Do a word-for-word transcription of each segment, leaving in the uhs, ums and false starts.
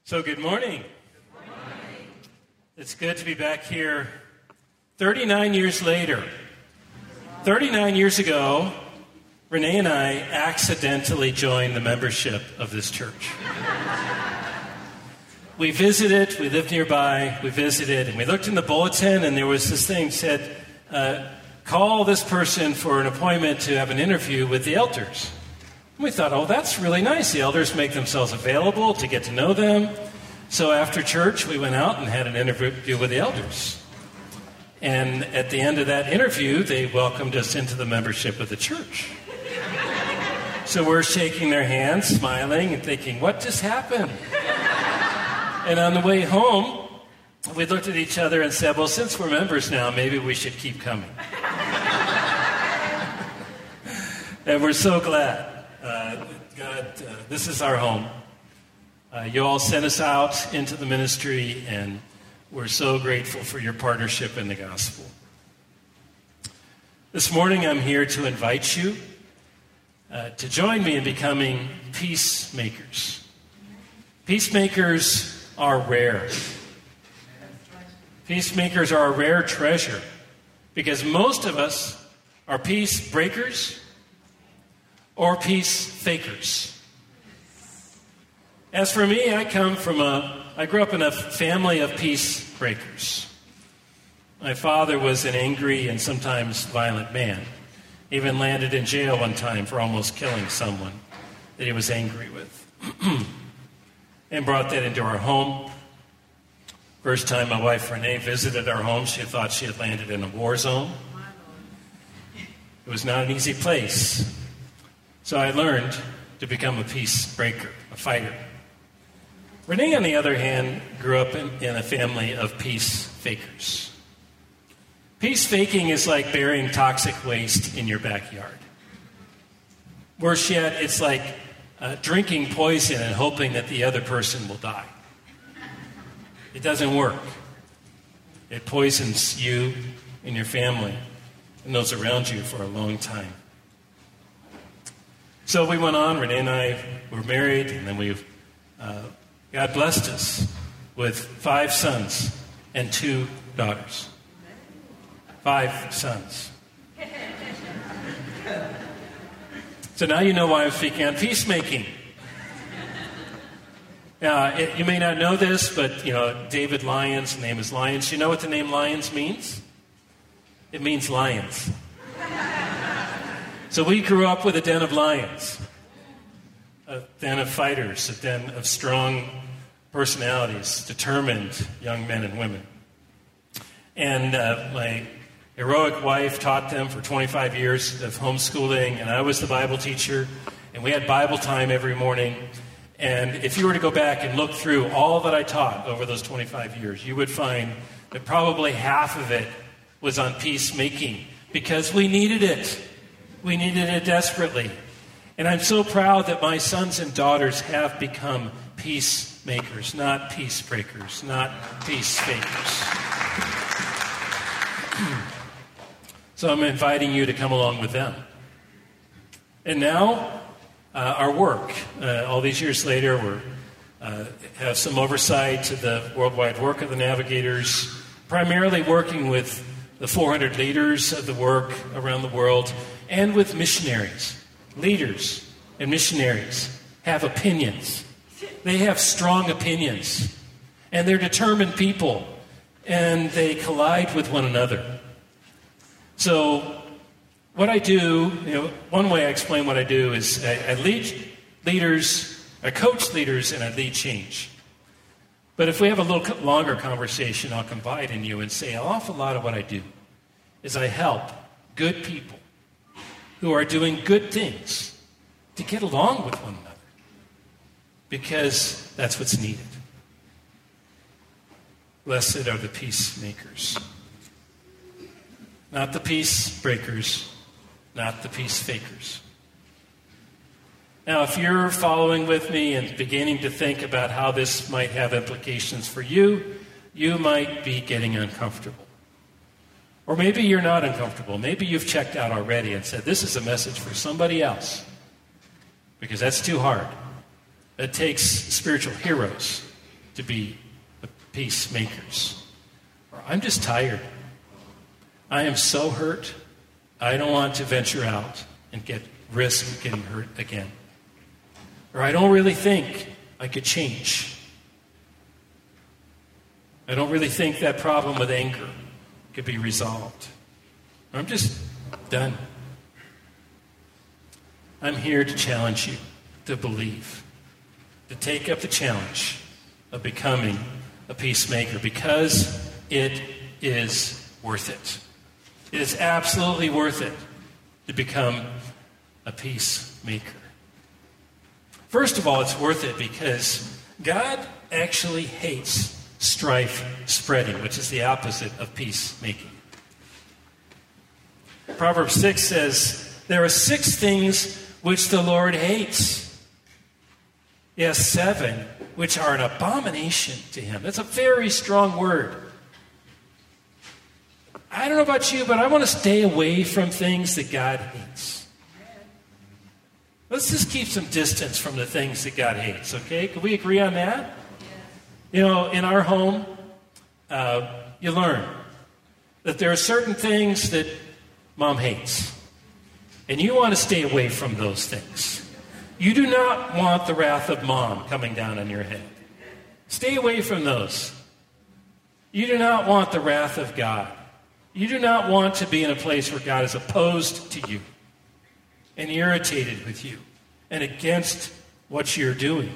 So good morning. Good morning. It's good to be back here thirty-nine years later. thirty-nine years ago, Renee and I accidentally joined the membership of this church. We visited, we lived nearby, we visited, and we looked in the bulletin, and there was this thing that said, uh, call this person for an appointment to have an interview with the elders. We thought, oh, that's really nice. The elders make themselves available to get to know them. So after church, we went out and had an interview with the elders. And at the end of that interview, they welcomed us into the membership of the church. So we're shaking their hands, smiling, and thinking, what just happened? And on the way home, we looked at each other and said, well, since we're members now, maybe we should keep coming. And we're so glad. Uh, God, uh, this is our home. Uh, you all sent us out into the ministry, and we're so grateful for your partnership in the gospel. This morning, I'm here to invite you uh, to join me in becoming peacemakers. Peacemakers are rare. Peacemakers are a rare treasure because most of us are peace breakers or peace fakers. As for me, I come from a, I grew up in a family of peace breakers. My father was an angry and sometimes violent man. Even landed in jail one time for almost killing someone that he was angry with. And brought that into our home. First time my wife Renee visited our home, she thought she had landed in a war zone. It was not an easy place. So I learned to become a peace breaker, a fighter. Renee, on the other hand, grew up in, in a family of peace fakers. Peace faking is like burying toxic waste in your backyard. Worse yet, it's like uh, drinking poison and hoping that the other person will die. It doesn't work. It poisons you and your family and those around you for a long time. So we went on. Renee and I were married, and then we've uh, God blessed us with five sons and two daughters. Five sons. So now you know why I'm speaking on peacemaking. Uh, it, you may not know this, but you know David Lyons' name is Lyons. You know what the name Lyons means? It means lions. So we grew up with a den of lions, a den of fighters, a den of strong personalities, determined young men and women. And uh, my heroic wife taught them for twenty-five years of homeschooling, and I was the Bible teacher, and we had Bible time every morning. And if you were to go back and look through all that I taught over those twenty-five years, you would find that probably half of it was on peacemaking, because we needed it. We needed it desperately. And I'm so proud that my sons and daughters have become peacemakers, not peace breakers, not peace fakers. So I'm inviting you to come along with them. And now, uh, our work. Uh, all these years later, we uh, have some oversight to the worldwide work of the Navigators, primarily working with the four hundred leaders of the work around the world, and with missionaries. Leaders and missionaries have opinions. They have strong opinions. And they're determined people. And they collide with one another. So what I do, you know, one way I explain what I do is I, I lead leaders, I coach leaders, and I lead change. But if we have a little longer conversation, I'll confide in you and say an awful lot of what I do is I help good people who are doing good things to get along with one another, because that's what's needed. Blessed are the peacemakers. Not the peace breakers, not the peace fakers. Now, if you're following with me and beginning to think about how this might have implications for you, you might be getting uncomfortable. Or maybe you're not uncomfortable. Maybe you've checked out already and said, this is a message for somebody else, because that's too hard. It takes spiritual heroes to be peacemakers. Or I'm just tired. I am so hurt. I don't want to venture out and get risk getting hurt again. Or I don't really think I could change. I don't really think that problem with anger could be resolved. I'm just done. I'm here to challenge you to believe, to take up the challenge of becoming a peacemaker, because it is worth it. It is absolutely worth it to become a peacemaker. First of all, it's worth it because God actually hates strife spreading, which is the opposite of peacemaking. Proverbs six says, there are six things which the Lord hates. Yes, seven, which are an abomination to him. That's a very strong word. I don't know about you, but I want to stay away from things that God hates. Let's just keep some distance from the things that God hates, okay? Can we agree on that? You know, in our home, uh, you learn that there are certain things that Mom hates. And you want to stay away from those things. You do not want the wrath of Mom coming down on your head. Stay away from those. You do not want the wrath of God. You do not want to be in a place where God is opposed to you and irritated with you and against what you're doing.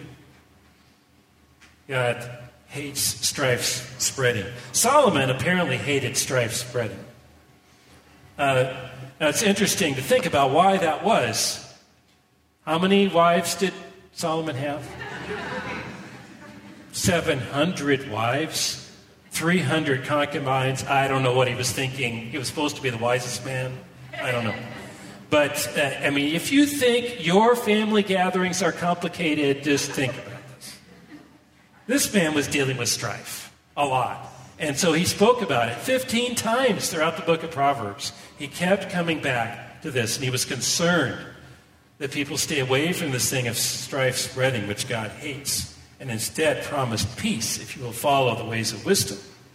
God hates strife spreading. Solomon apparently hated strife spreading. Uh, now it's interesting to think about why that was. How many wives did Solomon have? seven hundred wives. three hundred concubines. I don't know what he was thinking. He was supposed to be the wisest man. I don't know. But, uh, I mean, if you think your family gatherings are complicated, just think about this. This man was dealing with strife a lot. And so he spoke about it fifteen times throughout the book of Proverbs. He kept coming back to this, and he was concerned that people stay away from this thing of strife spreading, which God hates, and instead promised peace if you will follow the ways of wisdom.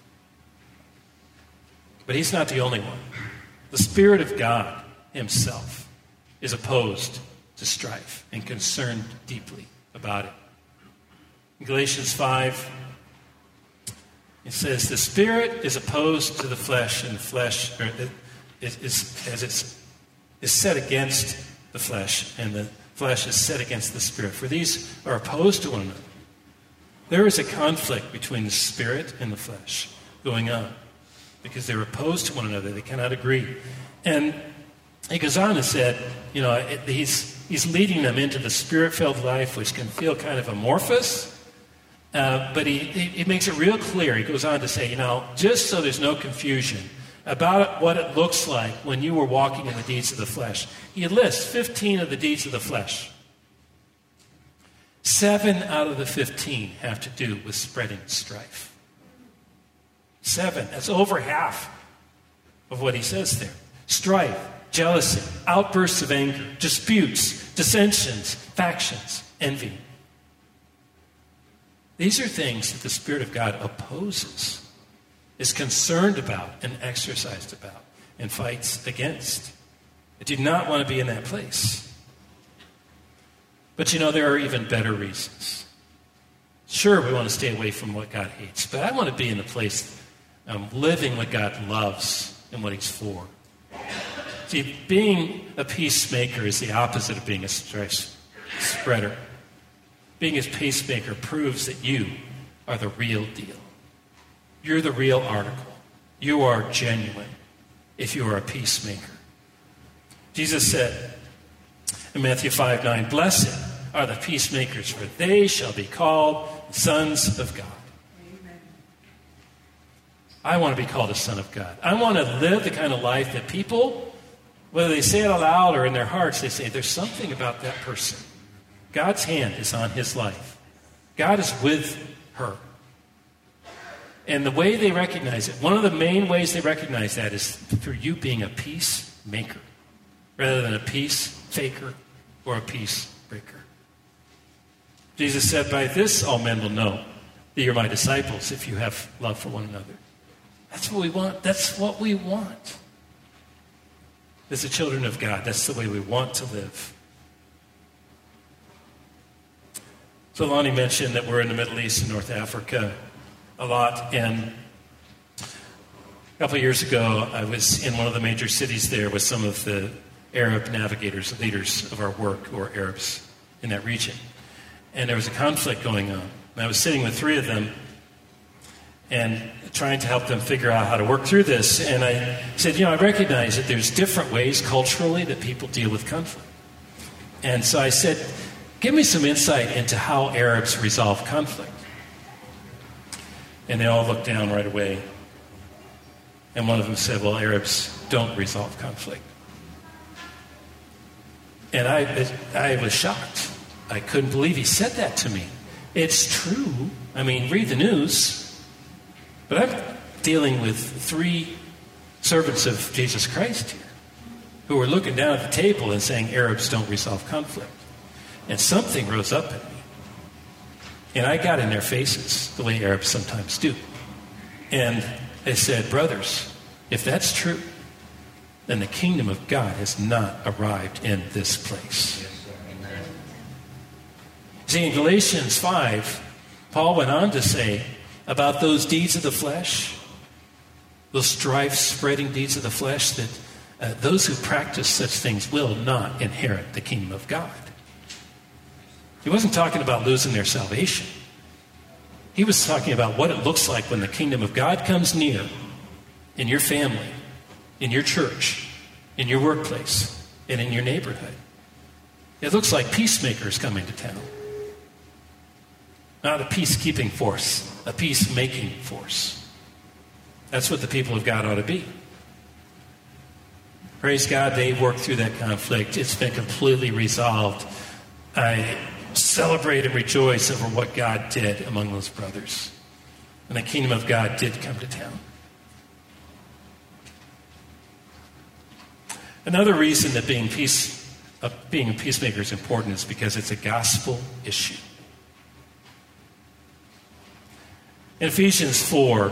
But he's not the only one. The Spirit of God himself is opposed to strife and concerned deeply about it. In Galatians five, it says, the Spirit is opposed to the flesh, and the flesh or is, is, as it's, is set against the flesh, and the flesh is set against the Spirit. For these are opposed to one another. There is a conflict between the Spirit and the flesh going on because they're opposed to one another. They cannot agree. And he goes on and said, you know, it, he's, he's leading them into the Spirit-filled life, which can feel kind of amorphous. Uh, but he, he, he makes it real clear. He goes on to say, you know, just so there's no confusion about what it looks like when you were walking in the deeds of the flesh. He lists fifteen of the deeds of the flesh. Seven out of the fifteen have to do with spreading strife. Seven. That's over half of what he says there. Strife, jealousy, outbursts of anger, disputes, dissensions, factions, envy. These are things that the Spirit of God opposes, is concerned about, and exercised about, and fights against. I do not want to be in that place. But you know, there are even better reasons. Sure, we want to stay away from what God hates, but I want to be in the place um, living what God loves and what he's for. See, being a peacemaker is the opposite of being a strife spreader. Being a peacemaker proves that you are the real deal. You're the real article. You are genuine if you are a peacemaker. Jesus said in Matthew five nine, blessed are the peacemakers, for they shall be called sons of God. Amen. I want to be called a son of God. I want to live the kind of life that people, whether they say it aloud or in their hearts, they say, there's something about that person. God's hand is on his life. God is with her. And the way they recognize it, one of the main ways they recognize that is through you being a peacemaker rather than a peace faker or a peace breaker. Jesus said, by this all men will know that you're my disciples if you have love for one another. That's what we want. That's what we want. As the children of God, that's the way we want to live. So Lonnie mentioned that we're in the Middle East and North Africa a lot. And a couple of years ago, I was in one of the major cities there with some of the Arab navigators, leaders of our work, who are Arabs in that region. And there was a conflict going on. And I was sitting with three of them and trying to help them figure out how to work through this. And I said, you know, I recognize that there's different ways culturally that people deal with conflict. And so I said, give me some insight into how Arabs resolve conflict. And they all looked down right away. And one of them said, well, Arabs don't resolve conflict. And I, I was shocked. I couldn't believe he said that to me. It's true. I mean, read the news. But I'm dealing with three servants of Jesus Christ here who are looking down at the table and saying Arabs don't resolve conflict. And something rose up in me. And I got in their faces the way Arabs sometimes do. And they said, brothers, if that's true, then the kingdom of God has not arrived in this place. See, in Galatians five, Paul went on to say about those deeds of the flesh, those strife-spreading deeds of the flesh, that uh, those who practice such things will not inherit the kingdom of God. He wasn't talking about losing their salvation. He was talking about what it looks like when the kingdom of God comes near in your family, in your church, in your workplace, and in your neighborhood. It looks like peacemakers coming to town. Not a peacekeeping force, a peacemaking force. That's what the people of God ought to be. Praise God, they worked through that conflict. It's been completely resolved. I celebrate and rejoice over what God did among those brothers. And the kingdom of God did come to town. Another reason that being peace, uh, being a peacemaker is important is because it's a gospel issue. In Ephesians four,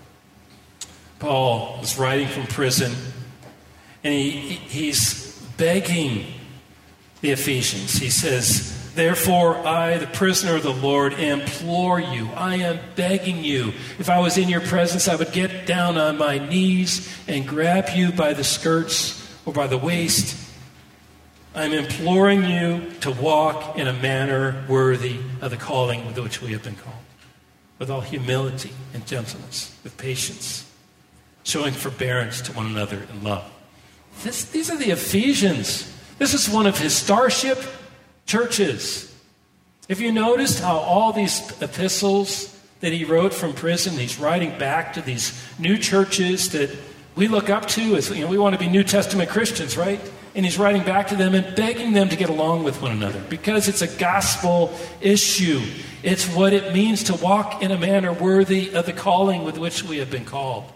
Paul was writing from prison, and he, he's begging the Ephesians. He says, therefore, I, the prisoner of the Lord, implore you. I am begging you. If I was in your presence, I would get down on my knees and grab you by the skirts or by the waist. I'm imploring you to walk in a manner worthy of the calling with which we have been called, with all humility and gentleness, with patience, showing forbearance to one another in love. This, these are the Ephesians. This is one of his starship churches. If you noticed how all these epistles that he wrote from prison, he's writing back to these new churches that we look up to as, you know, we want to be New Testament Christians, right? And he's writing back to them and begging them to get along with one another because it's a gospel issue. It's what it means to walk in a manner worthy of the calling with which we have been called.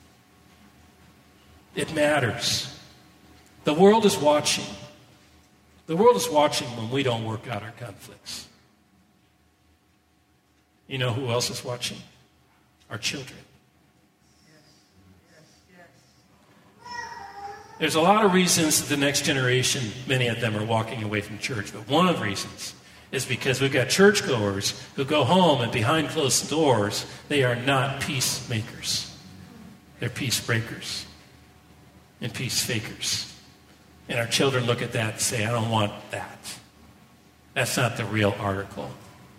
It matters. The world is watching. The world is watching when we don't work out our conflicts. You know who else is watching? Our children. There's a lot of reasons that the next generation, many of them are walking away from church, but one of the reasons is because we've got churchgoers who go home and behind closed doors, they are not peacemakers. They're peace breakers and peace fakers. And our children look at that and say, I don't want that. That's not the real article.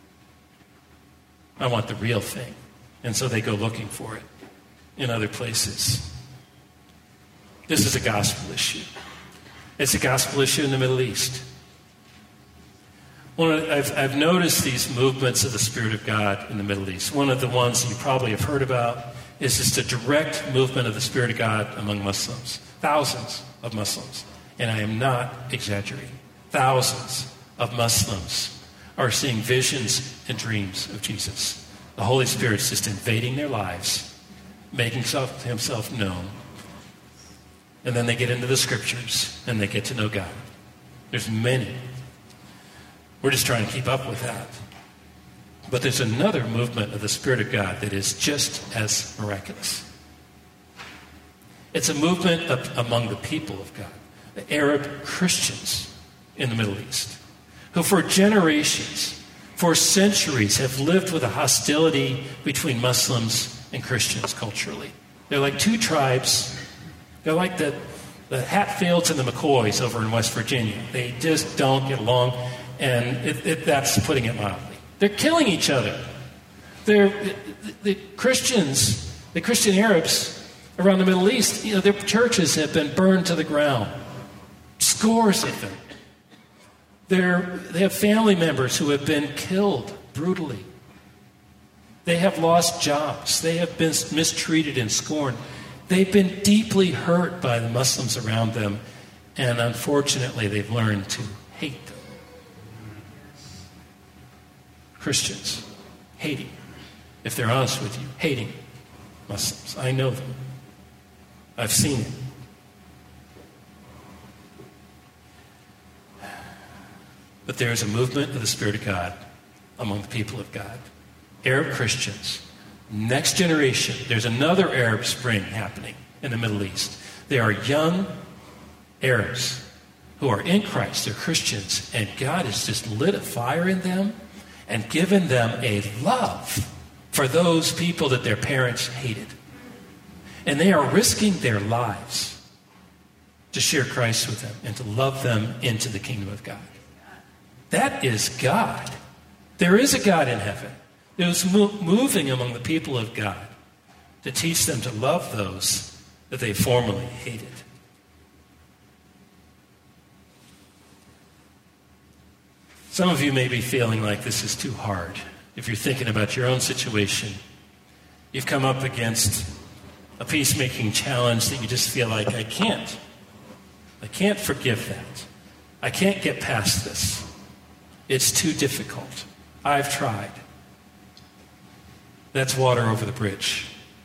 I want the real thing. And so they go looking for it in other places. This is a gospel issue. It's a gospel issue in the Middle East. One of, I've, I've noticed these movements of the Spirit of God in the Middle East. One of the ones you probably have heard about is just a direct movement of the Spirit of God among Muslims. Thousands of Muslims. And I am not exaggerating. Thousands of Muslims are seeing visions and dreams of Jesus. The Holy Spirit's just invading their lives, making himself, himself known. And then they get into the scriptures and they get to know God. There's many. We're just trying to keep up with that. But there's another movement of the Spirit of God that is just as miraculous. It's a movement of, among the people of God, the Arab Christians in the Middle East, who for generations, for centuries, have lived with a hostility between Muslims and Christians culturally. They're like two tribes. They're like the, the Hatfields and the McCoys over in West Virginia. They just don't get along, and it, it, that's putting it mildly. They're killing each other. They're, the, the Christians, the Christian Arabs around the Middle East, you know, their churches have been burned to the ground. Scores of them. They're, they have family members who have been killed brutally. They have lost jobs. They have been mistreated and scorned. They've been deeply hurt by the Muslims around them, and unfortunately, they've learned to hate them. Christians hating, if they're honest with you, hating Muslims. I know them. I've seen it. But there is a movement of the Spirit of God among the people of God. Arab Christians, next generation, there's another Arab Spring happening in the Middle East. There are young Arabs who are in Christ, they're Christians, and God has just lit a fire in them and given them a love for those people that their parents hated. And they are risking their lives to share Christ with them and to love them into the kingdom of God. That is God. There is a God in heaven that is mo- moving among the people of God to teach them to love those that they formerly hated. Some of you may be feeling like this is too hard. If you're thinking about your own situation, you've come up against a peacemaking challenge that you just feel like, I can't. I can't forgive that. I can't get past this. It's too difficult. I've tried. That's water over the bridge.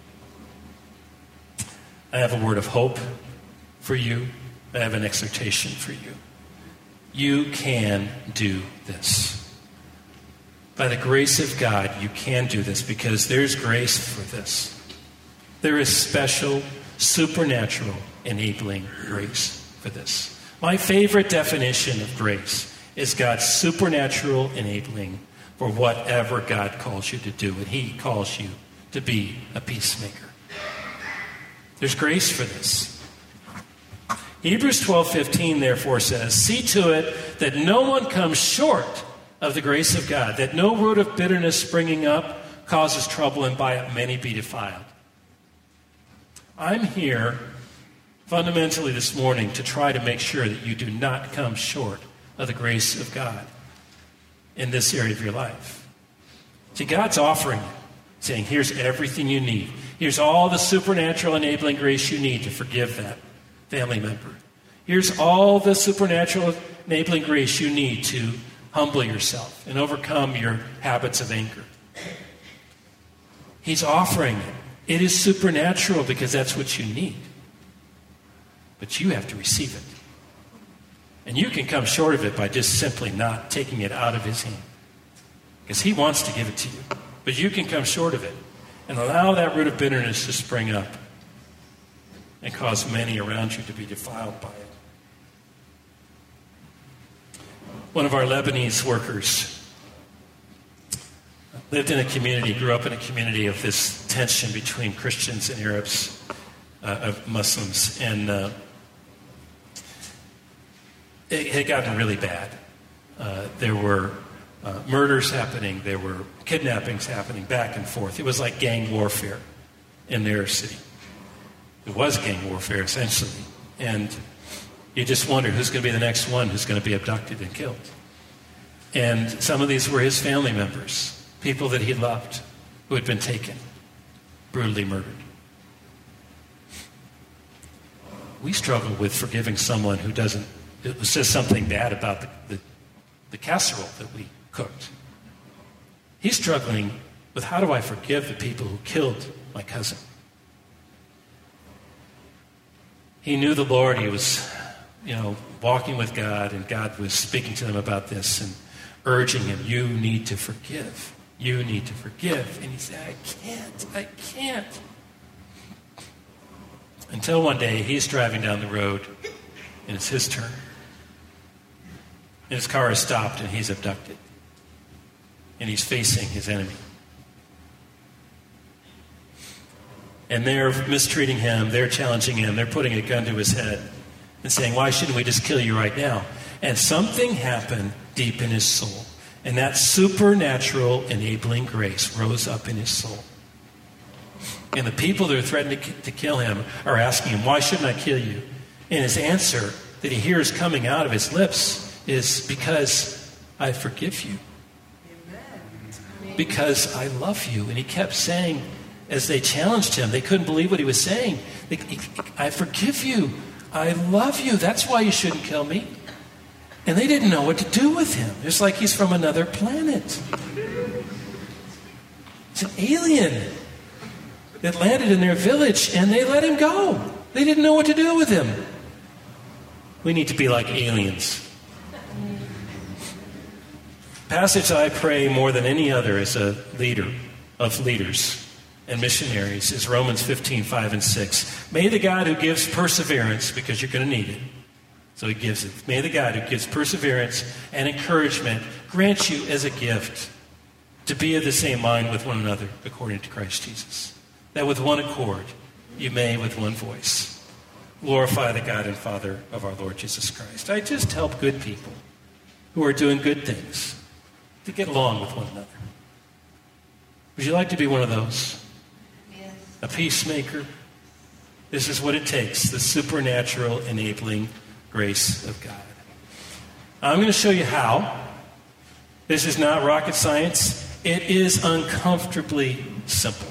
I have a word of hope for you. I have an exhortation for you. You can do this. By the grace of God, you can do this because there's grace for this. There is special, supernatural, enabling grace for this. My favorite definition of grace is God's supernatural enabling for whatever God calls you to do. And He calls you to be a peacemaker. There's grace for this. Hebrews twelve fifteen therefore says, see to it that no one comes short of the grace of God, that no root of bitterness springing up causes trouble, and by it many be defiled. I'm here fundamentally this morning to try to make sure that you do not come short of the grace of God in this area of your life. See, God's offering you, saying, here's everything you need. Here's all the supernatural enabling grace you need to forgive that family member. Here's all the supernatural enabling grace you need to humble yourself and overcome your habits of anger. He's offering it. It is supernatural because that's what you need. But you have to receive it. And you can come short of it by just simply not taking it out of His hand. Because He wants to give it to you. But you can come short of it and allow that root of bitterness to spring up and cause many around you to be defiled by it. One of our Lebanese workers lived in a community, grew up in a community of this tension between Christians and Arabs, uh, of Muslims, and uh, it had gotten really bad. Uh, there were uh, murders happening, there were kidnappings happening back and forth. It was like gang warfare in their city. It was gang warfare, essentially. And you just wonder who's going to be the next one who's going to be abducted and killed. And some of these were his family members, people that he loved, who had been taken, brutally murdered. We struggle with forgiving someone who doesn't, it says something bad about the, the, the casserole that we cooked. He's struggling with, how do I forgive the people who killed my cousin? He knew the Lord. He was, you know, walking with God, and God was speaking to him about this and urging him, you need to forgive. You need to forgive. And he said, I can't. I can't. Until one day, he's driving down the road, and it's his turn. And his car is stopped, and he's abducted. And he's facing his enemy. And they're mistreating him. They're challenging him. They're putting a gun to his head and saying, why shouldn't we just kill you right now? And something happened deep in his soul. And that supernatural enabling grace rose up in his soul. And the people that are threatening to kill him are asking him, why shouldn't I kill you? And his answer that he hears coming out of his lips is, because I forgive you. Because I love you. And he kept saying, as they challenged him, they couldn't believe what he was saying. They, I forgive you. I love you. That's why you shouldn't kill me. And they didn't know what to do with him. It's like he's from another planet. It's an alien that landed in their village, and they let him go. They didn't know what to do with him. We need to be like aliens. Passage I pray more than any other as a leader of leaders and missionaries is Romans fifteen, five and six. May the God who gives perseverance, because you're going to need it, so he gives it. May the God who gives perseverance and encouragement grant you as a gift to be of the same mind with one another according to Christ Jesus. That with one accord you may with one voice glorify the God and Father of our Lord Jesus Christ. I just help good people who are doing good things to get along with one another. Would you like to be one of those? Yes. A peacemaker? This is what it takes, the supernatural enabling grace of God. I'm going to show you how. This is not rocket science. It is uncomfortably simple.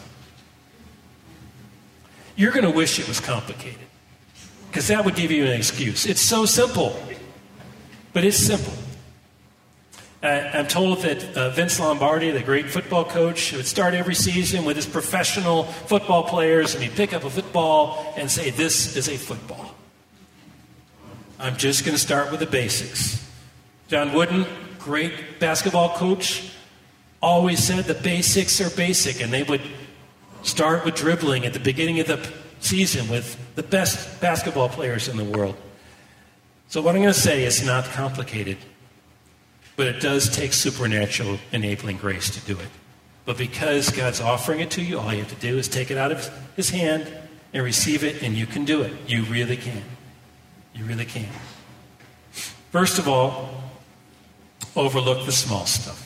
You're going to wish it was complicated, because that would give you an excuse. It's so simple, but it's simple. I'm told that uh, Vince Lombardi, the great football coach, would start every season with his professional football players, and he'd pick up a football and say, this is a football. I'm just going to start with the basics. John Wooden, great basketball coach, always said the basics are basic, and they would start with dribbling at the beginning of the season with the best basketball players in the world. So what I'm going to say is not complicated, but it does take supernatural enabling grace to do it. But because God's offering it to you, all you have to do is take it out of his hand and receive it, and you can do it. You really can. You really can. First of all, overlook the small stuff.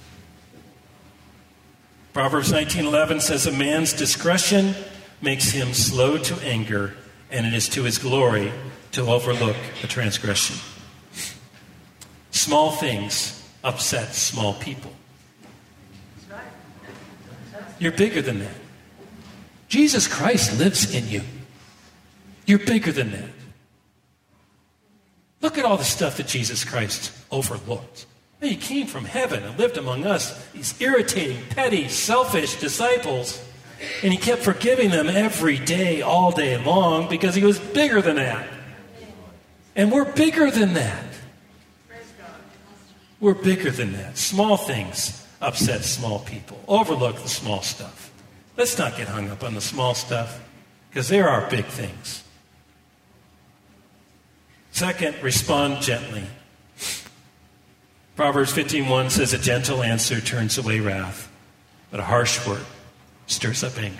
Proverbs nineteen eleven says, a man's discretion makes him slow to anger, and it is to his glory to overlook a transgression. Small things upset small people. You're bigger than that. Jesus Christ lives in you. You're bigger than that. Look at all the stuff that Jesus Christ overlooked. He came from heaven and lived among us, these irritating, petty, selfish disciples, and he kept forgiving them every day, all day long, because he was bigger than that. And we're bigger than that. We're bigger than that. Small things upset small people. Overlook the small stuff. Let's not get hung up on the small stuff, because there are big things. Second, respond gently. Proverbs fifteen one says, a gentle answer turns away wrath, but a harsh word stirs up anger.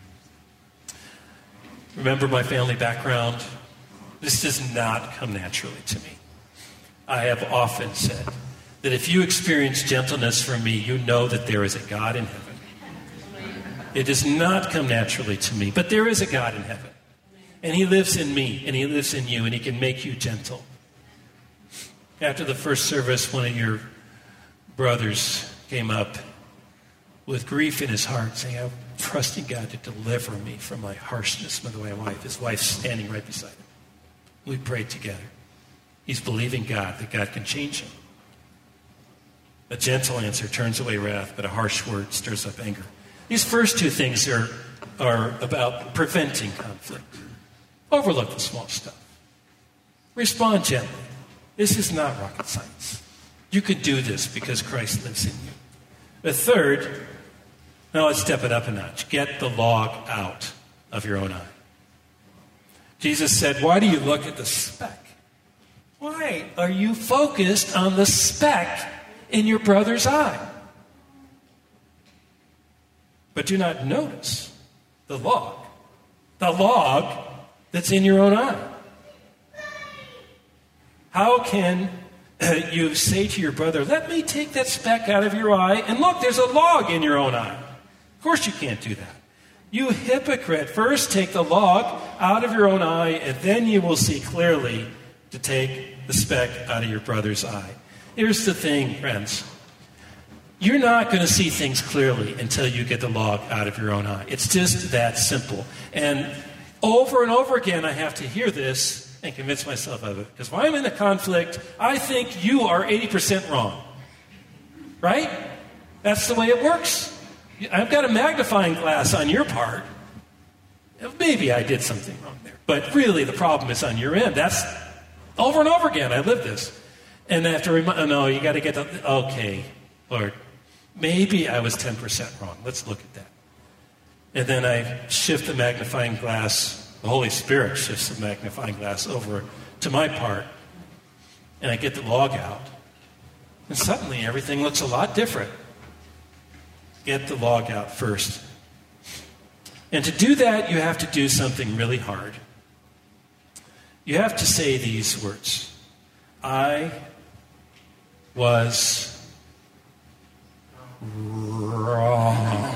Remember my family background? This does not come naturally to me. I have often said that if you experience gentleness from me, you know that there is a God in heaven. It does not come naturally to me, but there is a God in heaven. And he lives in me, and he lives in you, and he can make you gentle. After the first service, one of your brothers came up with grief in his heart, saying, I'm trusting God to deliver me from my harshness with my wife. His wife's standing right beside him. We prayed together. He's believing God, that God can change him. A gentle answer turns away wrath, but a harsh word stirs up anger. These first two things are, are about preventing conflict. Overlook the small stuff. Respond gently. This is not rocket science. You can do this because Christ lives in you. The third, now let's step it up a notch. Get the log out of your own eye. Jesus said, why do you look at the speck? Why are you focused on the speck in your brother's eye? But do not notice the log. The log that's in your own eye. How can you say to your brother, let me take that speck out of your eye, and look, there's a log in your own eye? Of course you can't do that. You hypocrite, first take the log out of your own eye, and then you will see clearly to take the speck out of your brother's eye. Here's the thing, friends. You're not going to see things clearly until you get the log out of your own eye. It's just that simple. And over and over again, I have to hear this and convince myself of it. Because when I'm in a conflict, I think you are eighty percent wrong. Right? That's the way it works. I've got a magnifying glass on your part. Maybe I did something wrong there. But really, the problem is on your end. That's over and over again. I live this. And I have to remind, oh, no, you got to get the, okay, Lord, maybe I was ten percent wrong. Let's look at that. And then I shift the magnifying glass. The Holy Spirit shifts the magnifying glass over to my part. And I get the log out. And suddenly everything looks a lot different. Get the log out first. And to do that, you have to do something really hard. You have to say these words. I was wrong.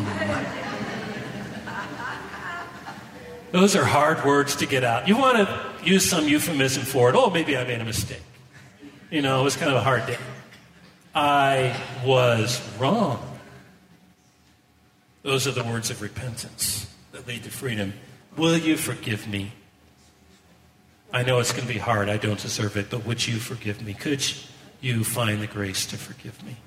Those are hard words to get out. You want to use some euphemism for it. Oh, maybe I made a mistake. You know, it was kind of a hard day. I was wrong. Those are the words of repentance that lead to freedom. Will you forgive me? I know it's going to be hard. I don't deserve it, but would you forgive me? Could you find the grace to forgive me?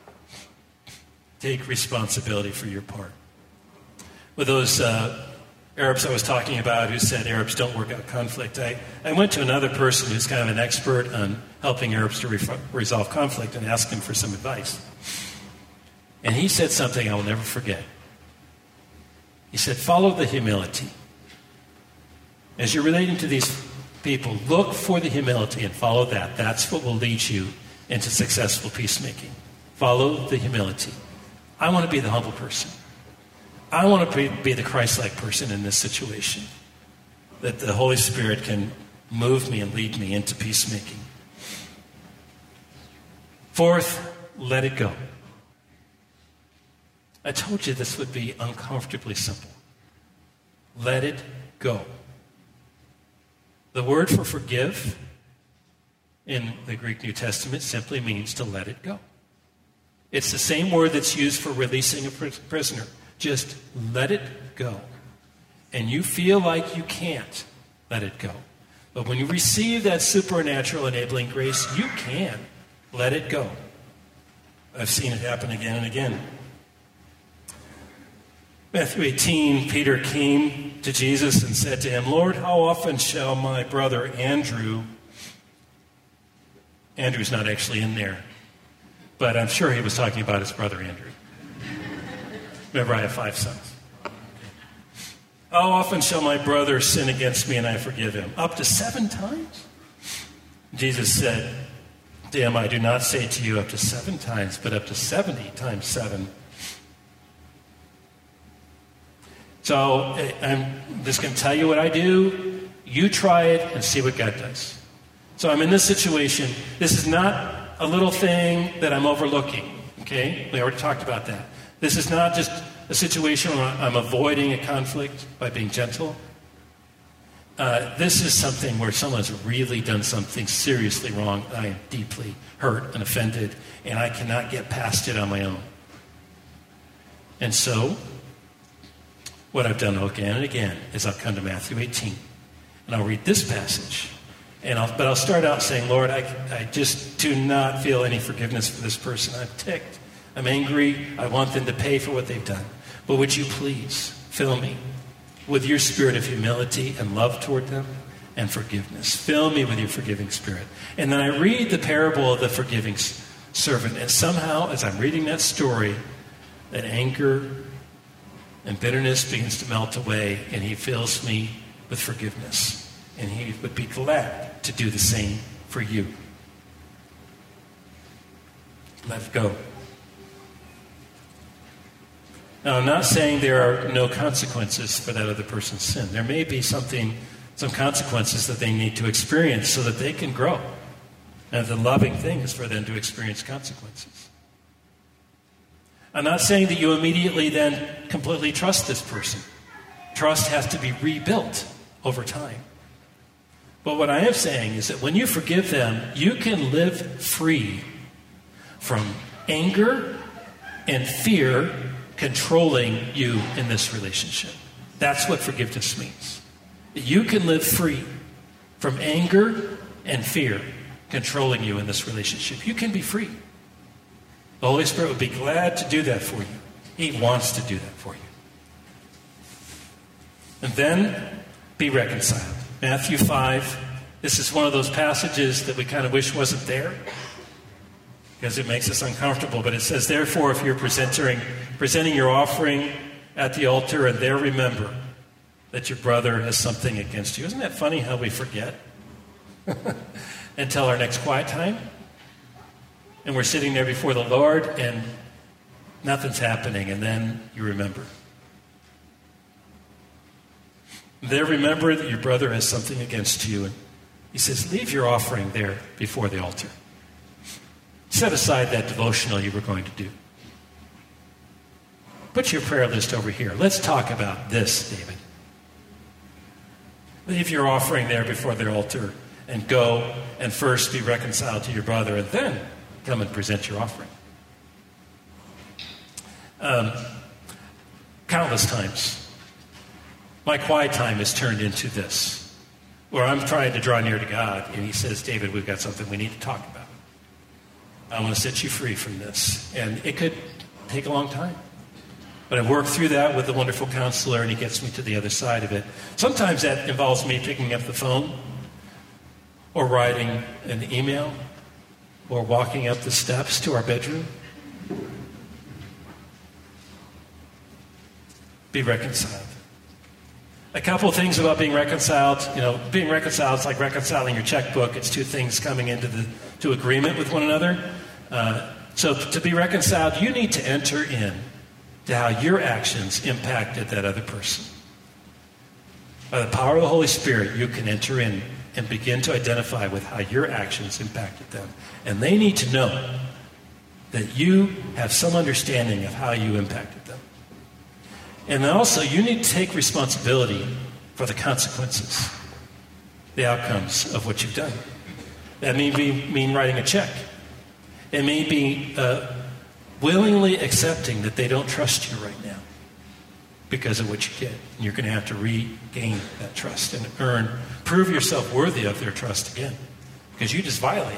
Take responsibility for your part. With those uh, Arabs I was talking about who said Arabs don't work out conflict, I, I went to another person who's kind of an expert on helping Arabs to re- resolve conflict and asked him for some advice. And he said something I will never forget. He said, follow the humility. As you're relating to these people, look for the humility and follow that. That's what will lead you into successful peacemaking. Follow the humility. I want to be the humble person. I want to be, be the Christ-like person in this situation. That the Holy Spirit can move me and lead me into peacemaking. Fourth, let it go. I told you this would be uncomfortably simple. Let it go. The word for forgive in the Greek New Testament simply means to let it go. It's the same word that's used for releasing a prisoner. Just let it go. And you feel like you can't let it go. But when you receive that supernatural enabling grace, you can let it go. I've seen it happen again and again. Matthew eighteen, Peter came to Jesus and said to him, Lord, how often shall my brother Andrew, Andrew's not actually in there, but I'm sure he was talking about his brother Andrew. Remember, I have five sons. How often shall my brother sin against me and I forgive him? Up to seven times? Jesus said to him, I do not say to you up to seven times, but up to seventy times seven. So I'm just going to tell you what I do. You try it and see what God does. So I'm in this situation. This is not a little thing that I'm overlooking. Okay? We already talked about that. This is not just a situation where I'm avoiding a conflict by being gentle. Uh, this is something where someone's really done something seriously wrong. I am deeply hurt and offended, and I cannot get past it on my own. And so, what I've done again and again is I'll come to Matthew eighteen, and I'll read this passage. And I'll, but I'll start out saying, Lord, I, I just do not feel any forgiveness for this person. I'm ticked. I'm angry. I want them to pay for what they've done. But would you please fill me with your spirit of humility and love toward them and forgiveness. Fill me with your forgiving spirit. And then I read the parable of the forgiving servant. And somehow, as I'm reading that story, that anger and bitterness begins to melt away, and he fills me with forgiveness. And he would be glad to do the same for you. Let it go. Now, I'm not saying there are no consequences for that other person's sin. There may be something, some consequences that they need to experience so that they can grow. And the loving thing is for them to experience consequences. I'm not saying that you immediately then completely trust this person. Trust has to be rebuilt over time. But what I am saying is that when you forgive them, you can live free from anger and fear controlling you in this relationship. That's what forgiveness means. You can live free from anger and fear controlling you in this relationship. You can be free. The Holy Spirit would be glad to do that for you. He wants to do that for you. And then be reconciled. Matthew five, this is one of those passages that we kind of wish wasn't there because it makes us uncomfortable. But it says, therefore, if you're presenting, presenting your offering at the altar and there remember that your brother has something against you. Isn't that funny how we forget until our next quiet time? And we're sitting there before the Lord and nothing's happening, and then you remember. There remember that your brother has something against you. And he says, leave your offering there before the altar. Set aside that devotional you were going to do. Put your prayer list over here. Let's talk about this, David. Leave your offering there before the altar and go and first be reconciled to your brother and then come and present your offering. Um, countless times, my quiet time is turned into this, where I'm trying to draw near to God, and he says, David, we've got something we need to talk about. I want to set you free from this. And it could take a long time. But I work through that with the wonderful counselor, and he gets me to the other side of it. Sometimes that involves me picking up the phone or writing an email or walking up the steps to our bedroom. Be reconciled. A couple of things about being reconciled. You know, being reconciled is like reconciling your checkbook. It's two things coming into the to agreement with one another. Uh, so to be reconciled, you need to enter in to how your actions impacted that other person. By the power of the Holy Spirit, you can enter in and begin to identify with how your actions impacted them. And they need to know that you have some understanding of how you impacted them. And then also, you need to take responsibility for the consequences, the outcomes of what you've done. That may be, mean writing a check. It may be uh, willingly accepting that they don't trust you right now because of what you did. And you're going to have to regain that trust and earn, prove yourself worthy of their trust again because you just violated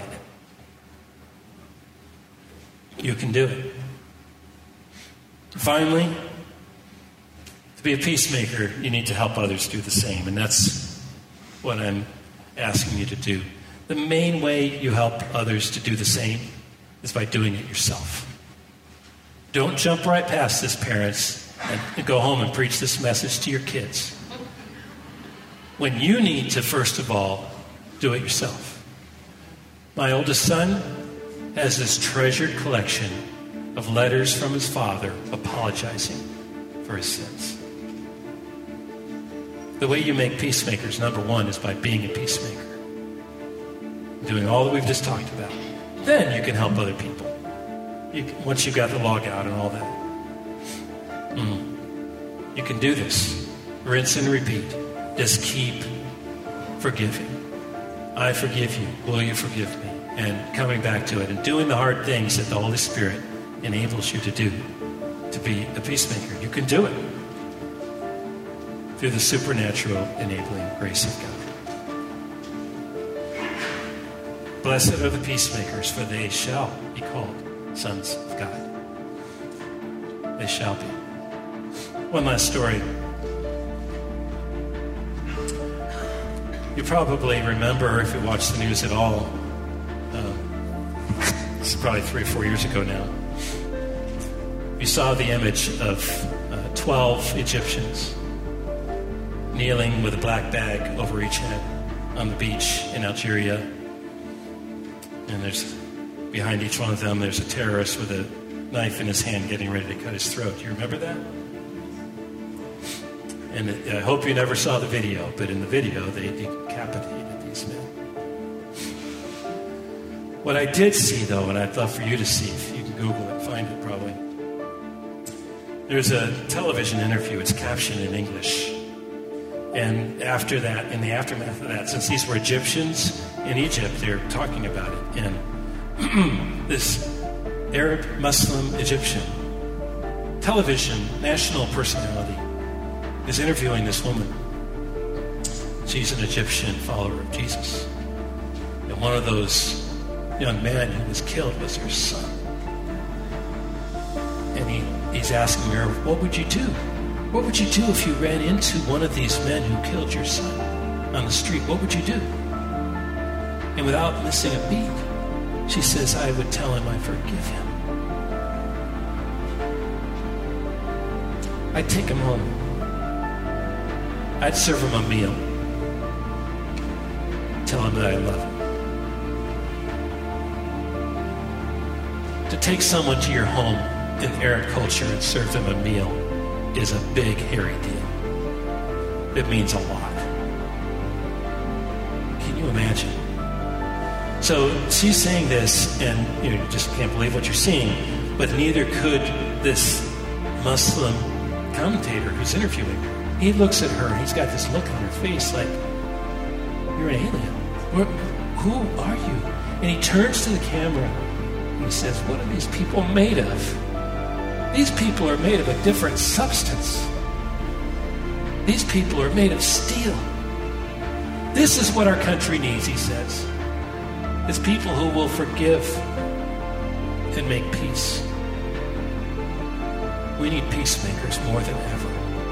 it. You can do it. Finally, to be a peacemaker, you need to help others do the same. And that's what I'm asking you to do. The main way you help others to do the same is by doing it yourself. Don't jump right past this, parents, and go home and preach this message to your kids. When you need to, first of all, do it yourself. My oldest son has this treasured collection of letters from his father apologizing for his sins. The way you make peacemakers, number one, is by being a peacemaker. Doing all that we've just talked about. Then you can help other people. You can, once you've got the log out and all that. Mm. You can do this. Rinse and repeat. Just keep forgiving. I forgive you. Will you forgive me? And coming back to it and doing the hard things that the Holy Spirit enables you to do to be a peacemaker. You can do it through the supernatural enabling grace of God. Blessed are the peacemakers, for they shall be called sons of God. They shall be. One last story. You probably remember, if you watch the news at all, uh, this is probably three or four years ago now, We saw the image of uh, twelve Egyptians kneeling with a black bag over each head on the beach in Algeria. And there's behind each one of them, there's a terrorist with a knife in his hand getting ready to cut his throat. Do you remember that? And it, I hope you never saw the video, but in the video, they decapitated these men. What I did see, though, and I'd love for you to see, if you can Google it, find it probably. There's a television interview. It's captioned in English. And after that, in the aftermath of that, since these were Egyptians in Egypt, they're talking about it. And this Arab Muslim Egyptian television national personality is interviewing this woman. She's an Egyptian follower of Jesus. And one of those young men who was killed was her son. And he, he's asking her, what would you do? What would you do if you ran into one of these men who killed your son on the street? What would you do? And without missing a beat, she says, I would tell him I forgive him. I'd take him home. I'd serve him a meal. Tell him that I love him. To take someone to your home in Arab culture and serve them a meal is a big, hairy deal. It means a lot. Can you imagine? So she's saying this, and you know, you just can't believe what you're seeing, but neither could this Muslim commentator who's interviewing her. He looks at her, and he's got this look on her face like, you're an alien. Where, who are you? And he turns to the camera, and he says, what are these people made of? These people are made of a different substance. These people are made of steel. This is what our country needs, he says. It's people who will forgive and make peace. We need peacemakers more than ever.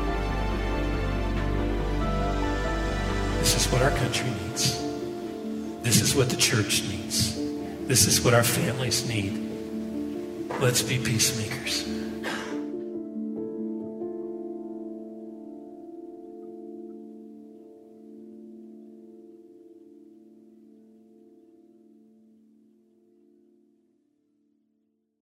This is what our country needs. This is what the church needs. This is what our families need. Let's be peacemakers.